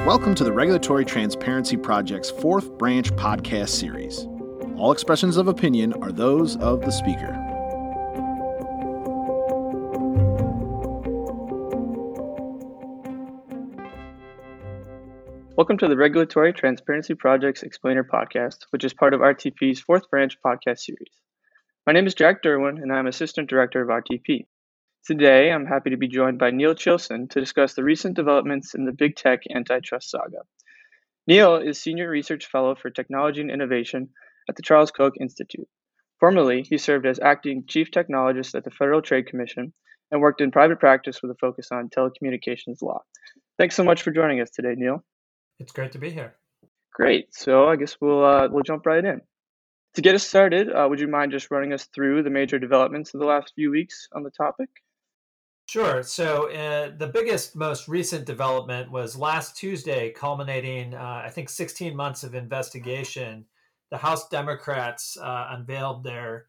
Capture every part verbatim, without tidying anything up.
Welcome to the Regulatory Transparency Project's fourth branch podcast series. All expressions of opinion are those of the speaker. Welcome to the Regulatory Transparency Project's Explainer podcast, which is part of R T P's fourth branch podcast series. My name is Jack Derwin, and I'm Assistant Director of R T P. Today, I'm happy to be joined by Neil Chilson to discuss the recent developments in the big tech antitrust saga. Neil is Senior Research Fellow for Technology and Innovation at the Charles Koch Institute. Formerly, he served as Acting Chief Technologist at the Federal Trade Commission and worked in private practice with a focus on telecommunications law. Thanks so much for joining us today, Neil. It's great to be here. Great. So I guess we'll uh, we'll jump right in. To get us started, uh, would you mind just running us through the major developments of the last few weeks on the topic? Sure. So uh, the biggest, most recent development was last Tuesday, culminating, uh, I think, sixteen months of investigation. The House Democrats uh, unveiled their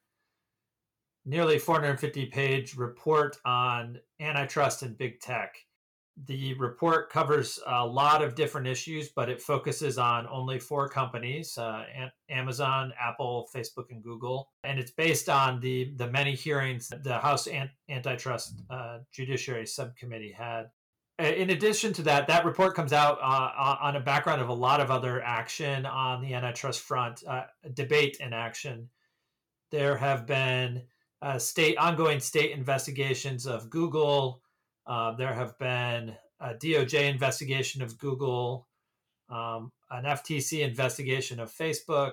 nearly four hundred fifty page report on antitrust and big tech. The report covers a lot of different issues, but it focuses on only four companies, uh, Amazon, Apple, Facebook, and Google. And it's based on the, the many hearings that the House Antitrust uh, Judiciary Subcommittee had. In addition to that, that report comes out uh, on a background of a lot of other action on the antitrust front, uh, debate and action. There have been uh, state ongoing state investigations of Google. Uh, there have been a D O J investigation of Google, um, an F T C investigation of Facebook,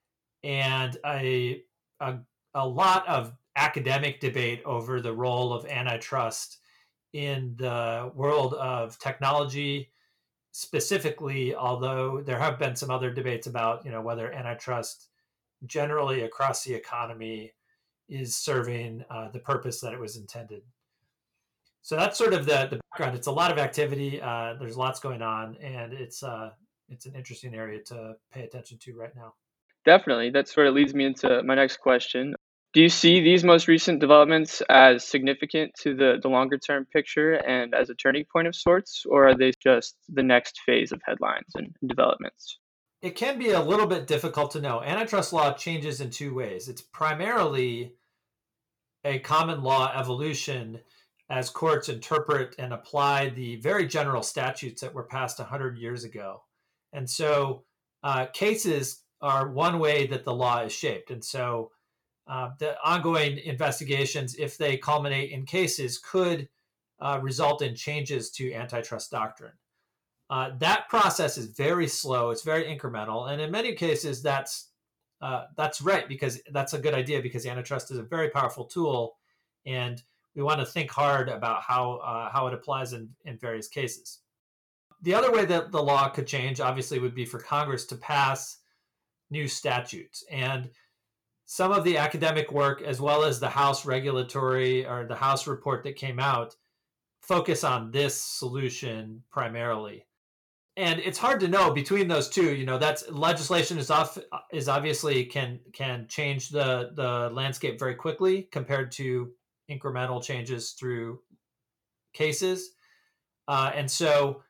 and a, a, a lot of academic debate over the role of antitrust in the world of technology specifically, although there have been some other debates about, you know, whether antitrust generally across the economy is serving uh, the purpose that it was intended. So that's sort of the, the background. It's a lot of activity. Uh, there's lots going on, and it's uh, it's an interesting area to pay attention to right now. Definitely. That sort of leads me into my next question. Do you see these most recent developments as significant to the, the longer term picture and as a turning point of sorts, or are they just the next phase of headlines and developments? It can be a little bit difficult to know. Antitrust law changes in two ways. It's primarily a common law evolution as courts interpret and apply the very general statutes that were passed one hundred years ago. And so uh, cases are one way that the law is shaped. And so uh, the ongoing investigations, if they culminate in cases, could uh, result in changes to antitrust doctrine. Uh, that process is very slow. It's very incremental. And in many cases, that's uh, that's right, because that's a good idea, because antitrust is a very powerful tool. And we want to think hard about how uh, how it applies in, in various cases. The other way that the law could change, obviously, would be for Congress to pass new statutes. And some of the academic work, as well as the House regulatory or the House report that came out, focus on this solution primarily. And it's hard to know between those two. You know, that's legislation is off is obviously can can change the the landscape very quickly compared to incremental changes through cases. Uh, and so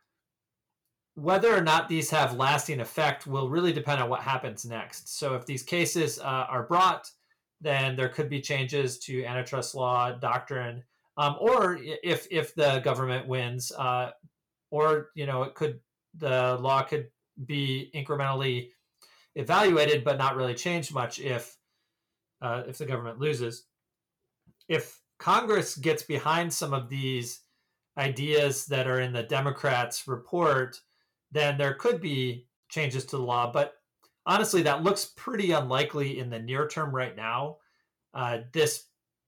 whether or not these have lasting effect will really depend on what happens next. So if these cases uh, are brought, then there could be changes to antitrust law doctrine, um, or if if the government wins, uh, or, you know, it could the law could be incrementally evaluated but not really change much if uh, if the government loses. If Congress gets behind some of these ideas that are in the Democrats' report, then there could be changes to the law. But honestly, that looks pretty unlikely in the near term right now. Uh, this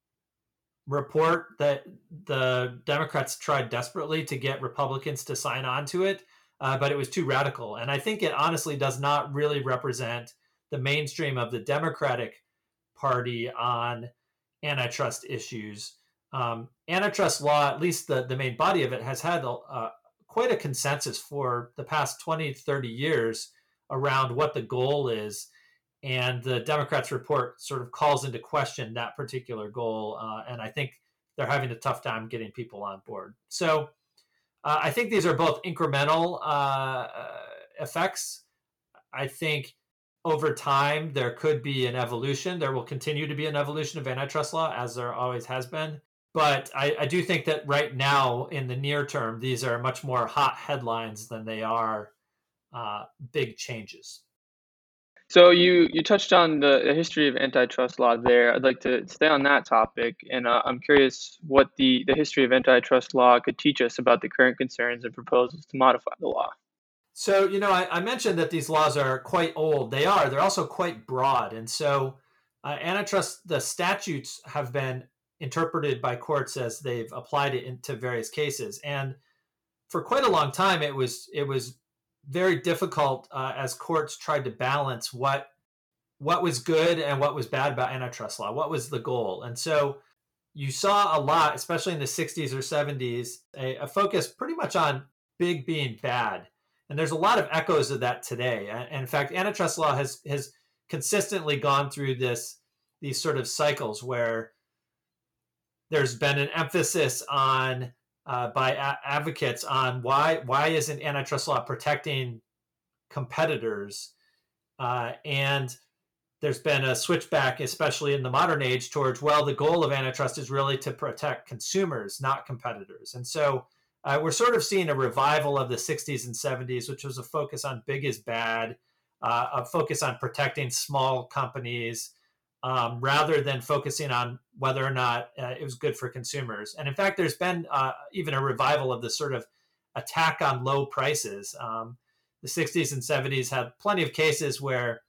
report that the Democrats tried desperately to get Republicans to sign on to it, uh, but it was too radical. And I think it honestly does not really represent the mainstream of the Democratic Party on antitrust issues. Um, antitrust law, at least the, the main body of it, has had uh, quite a consensus for the past twenty, thirty years around what the goal is. And the Democrats' report sort of calls into question that particular goal. Uh, and I think they're having a tough time getting people on board. So Uh, I think these are both incremental uh, effects. I think over time, there could be an evolution. There will continue to be an evolution of antitrust law, as there always has been. But I, I do think that right now, in the near term, these are much more hot headlines than they are uh, big changes. So you, you touched on the, the history of antitrust law there. I'd like to stay on that topic, and uh, I'm curious what the, the history of antitrust law could teach us about the current concerns and proposals to modify the law. So, you know, I, I mentioned that these laws are quite old. They are. They're also quite broad. And so uh, antitrust, the statutes have been interpreted by courts as they've applied it into various cases. And for quite a long time, it was it was very difficult uh, as courts tried to balance what what was good and what was bad about antitrust law. What was the goal? And so you saw a lot, especially in the sixties or seventies, a, a focus pretty much on big being bad. And there's a lot of echoes of that today. And in fact, antitrust law has has consistently gone through this these sort of cycles where there's been an emphasis on uh, by a- advocates on why why isn't antitrust law protecting competitors, uh, and there's been a switchback, especially in the modern age, towards, well, the goal of antitrust is really to protect consumers, not competitors. And so uh, we're sort of seeing a revival of the sixties and seventies, which was a focus on big is bad, uh, a focus on protecting small companies, um, rather than focusing on whether or not uh, it was good for consumers. And in fact, there's been uh, even a revival of this sort of attack on low prices. Um, the sixties and seventies had plenty of cases where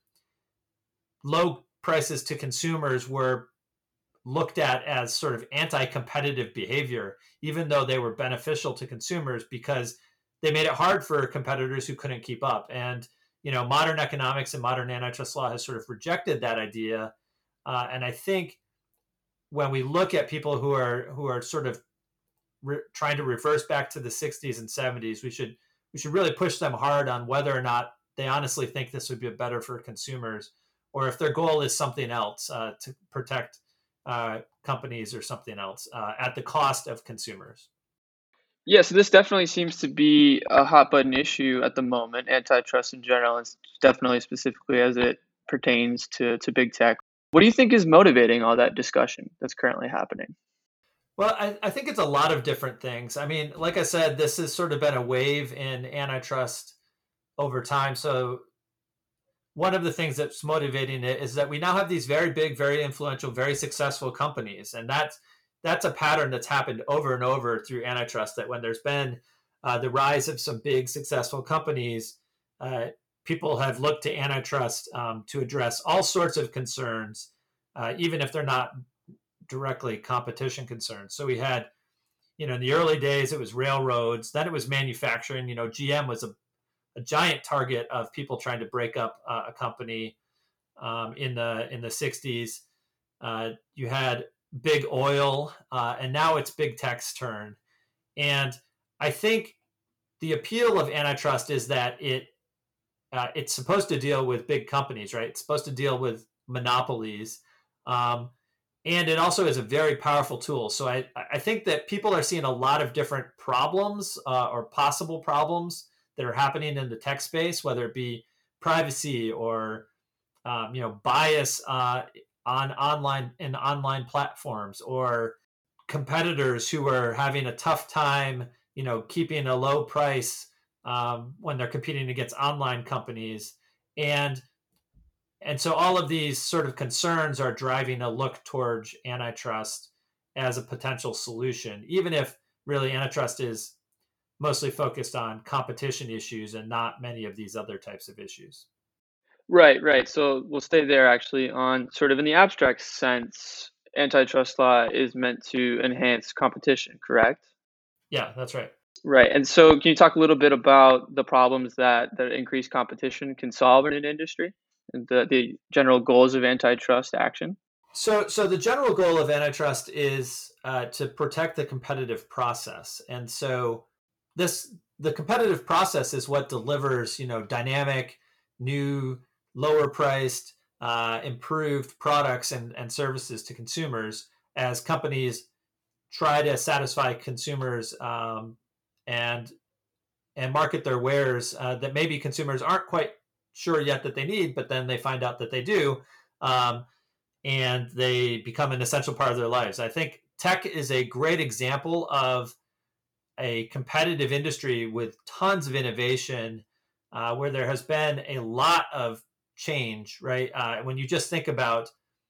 low prices to consumers were looked at as sort of anti-competitive behavior, even though they were beneficial to consumers because they made it hard for competitors who couldn't keep up. And, you know, modern economics and modern antitrust law has sort of rejected that idea. Uh, and I think when we look at people who are who are sort of re- trying to reverse back to the sixties and seventies, we should we should really push them hard on whether or not they honestly think this would be better for consumers, or if their goal is something else, uh, to protect uh, companies or something else uh, at the cost of consumers. Yeah, so this definitely seems to be a hot button issue at the moment, antitrust in general, and definitely specifically as it pertains to, to big tech. What do you think is motivating all that discussion that's currently happening? Well, I, I think it's a lot of different things. I mean, like I said, this has sort of been a wave in antitrust over time. So one of the things that's motivating it is that we now have these very big, very influential, very successful companies. And that's that's a pattern that's happened over and over through antitrust, that when there's been uh, the rise of some big successful companies, uh, people have looked to antitrust um, to address all sorts of concerns, uh, even if they're not directly competition concerns. So we had, you know, in the early days, it was railroads, then it was manufacturing. You know, G M was a a giant target of people trying to break up uh, a company um, in the in the sixties. Uh, you had big oil, uh, and now it's big tech's turn. And I think the appeal of antitrust is that it uh, it's supposed to deal with big companies, right? It's supposed to deal with monopolies, um, and it also is a very powerful tool. So I I think that people are seeing a lot of different problems uh, or possible problems that are happening in the tech space, whether it be privacy or um, you know bias uh, on online in online platforms, or competitors who are having a tough time, you know, keeping a low price um, when they're competing against online companies, and and so all of these sort of concerns are driving a look towards antitrust as a potential solution, even if really antitrust is mostly focused on competition issues and not many of these other types of issues. Right, right. So we'll stay there actually on sort of in the abstract sense, antitrust law is meant to enhance competition, correct? Yeah, that's right. Right. And so can you talk a little bit about the problems that that increased competition can solve in an industry and the, the general goals of antitrust action? So, so the general goal of antitrust is uh, to protect the competitive process, and so this the competitive process is what delivers, you know, dynamic, new, lower priced, uh, improved products and, and services to consumers as companies try to satisfy consumers' um, and and market their wares uh, that maybe consumers aren't quite sure yet that they need, but then they find out that they do, um, and they become an essential part of their lives. I think tech is a great example of a competitive industry with tons of innovation, uh, where there has been a lot of change, right? Uh, when you just think about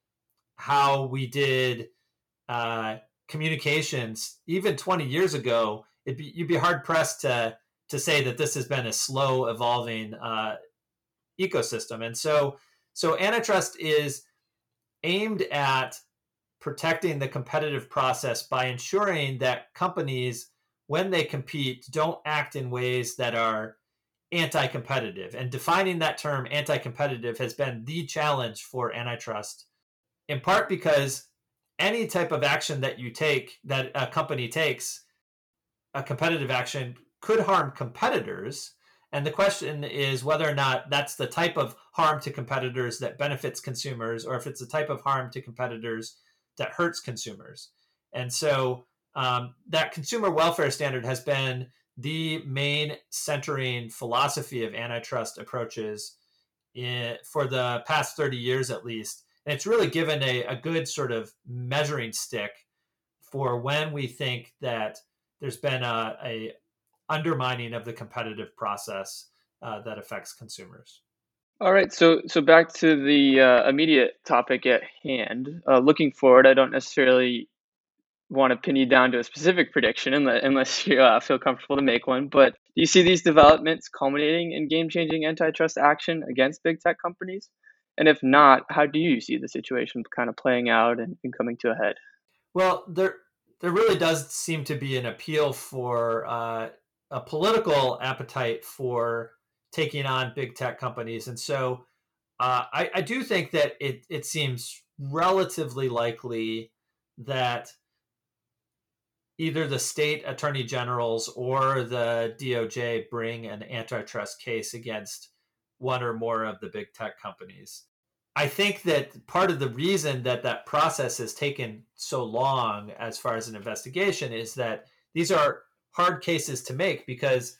how we did uh, communications even twenty years ago, it'd be, you'd be hard pressed to to say that this has been a slow evolving uh, ecosystem. And so, so antitrust is aimed at protecting the competitive process by ensuring that companies, when they compete, don't act in ways that are anti-competitive. And defining that term anti-competitive has been the challenge for antitrust, in part because any type of action that you take, that a company takes, a competitive action, could harm competitors. And the question is whether or not that's the type of harm to competitors that benefits consumers, or if it's the type of harm to competitors that hurts consumers. And so um, that consumer welfare standard has been the main centering philosophy of antitrust approaches in, for the past thirty years at least. And it's really given a, a good sort of measuring stick for when we think that there's been a, a undermining of the competitive process uh, that affects consumers. All right, so so back to the uh, immediate topic at hand. Uh, looking forward, I don't necessarily want to pin you down to a specific prediction unless, unless you uh, feel comfortable to make one. But do you see these developments culminating in game-changing antitrust action against big tech companies? And if not, how do you see the situation kind of playing out and, and coming to a head? Well, there there really does seem to be an appeal for uh, a political appetite for taking on big tech companies, and so uh, I, I do think that it it seems relatively likely that either the state attorney generals or the D O J bring an antitrust case against one or more of the big tech companies. I think that part of the reason that that process has taken so long as far as an investigation is that these are hard cases to make, because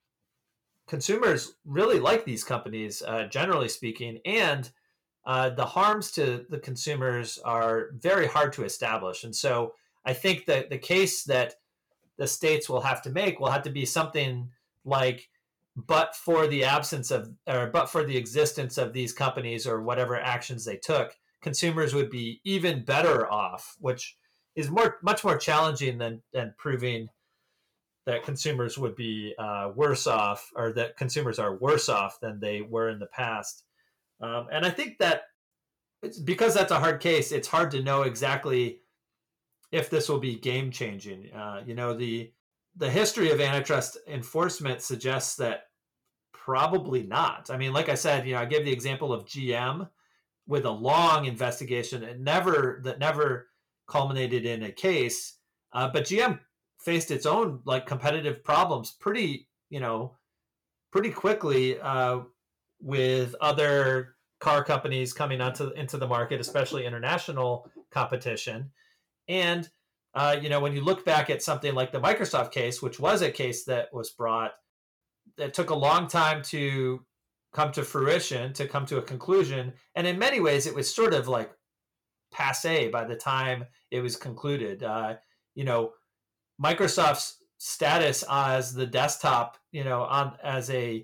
consumers really like these companies, uh, generally speaking, and uh, the harms to the consumers are very hard to establish. And so I think that the case that the states will have to make will have to be something like, but for the absence of, or but for the existence of these companies or whatever actions they took, consumers would be even better off, which is more, much more challenging than than proving that consumers would be uh, worse off, or that consumers are worse off than they were in the past. Um, and I think that it's because that's a hard case. It's hard to know exactly if this will be game changing. Uh, you know, the the history of antitrust enforcement suggests that probably not. I mean, like I said, you know, I gave the example of G M with a long investigation and never that never culminated in a case. Uh, but G M faced its own like competitive problems pretty, you know, pretty quickly uh, with other car companies coming onto into the market, especially international competition. And uh, you know, when you look back at something like the Microsoft case, which was a case that was brought, that took a long time to come to fruition, to come to a conclusion, and in many ways, it was sort of like passé by the time it was concluded. Uh, you know, Microsoft's status as the desktop, you know, on as a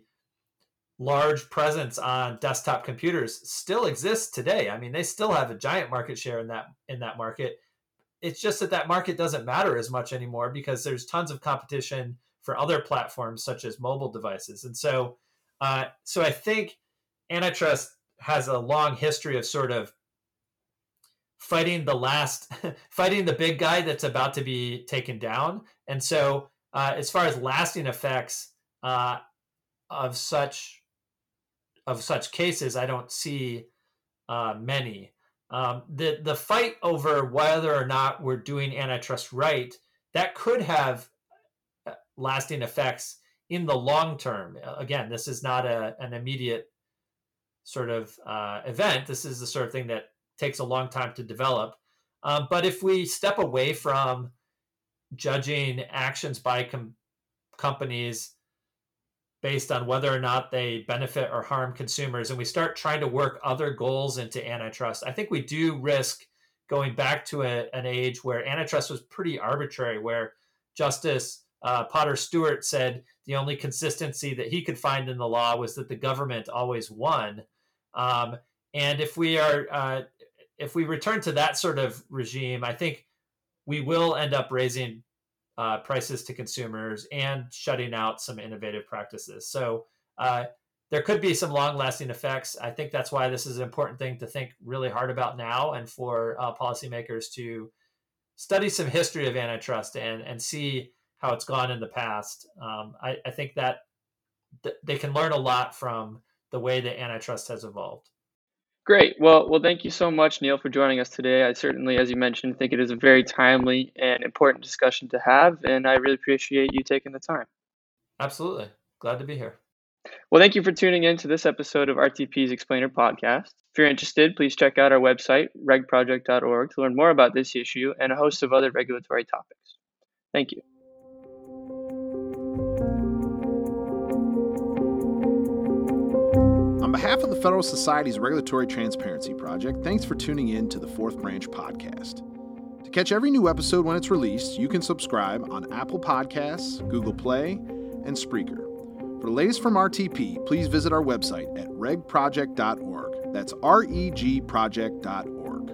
large presence on desktop computers still exists today. I mean, they still have a giant market share in that in that market. It's just that that market doesn't matter as much anymore because there's tons of competition for other platforms such as mobile devices. And so, uh, so I think antitrust has a long history of sort of fighting the last, fighting the big guy that's about to be taken down. And so, uh, as far as lasting effects uh, of such of such cases, I don't see uh, many. Um, the the fight over whether or not we're doing antitrust right, that could have lasting effects in the long term. Again, this is not a, an immediate sort of uh, event. This is the sort of thing that takes a long time to develop. Um, but if we step away from judging actions by com- companies based on whether or not they benefit or harm consumers, and we start trying to work other goals into antitrust, I think we do risk going back to a, an age where antitrust was pretty arbitrary, where Justice uh, Potter Stewart said the only consistency that he could find in the law was that the government always won. Um, and if we are, uh, if we return to that sort of regime, I think we will end up raising uh, prices to consumers and shutting out some innovative practices. So uh, there could be some long-lasting effects. I think that's why this is an important thing to think really hard about now, and for uh, policymakers to study some history of antitrust and, and see how it's gone in the past. Um, I, I think that th- they can learn a lot from the way that antitrust has evolved. Great. Well, well, thank you so much, Neil, for joining us today. I certainly, as you mentioned, think it is a very timely and important discussion to have, and I really appreciate you taking the time. Absolutely. Glad to be here. Well, thank you for tuning in to this episode of R T P's Explainer podcast. If you're interested, please check out our website, reg project dot org, to learn more about this issue and a host of other regulatory topics. Thank you. On behalf of the Federal Society's Regulatory Transparency Project, thanks for tuning in to the Fourth Branch podcast. To catch every new episode when it's released, you can subscribe on Apple Podcasts, Google Play, and Spreaker. For the latest from R T P, please visit our website at reg project dot org. That's R E G project dot org.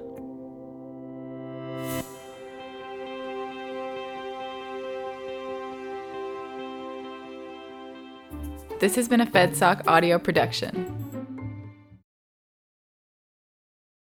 This has been a FedSoc audio production.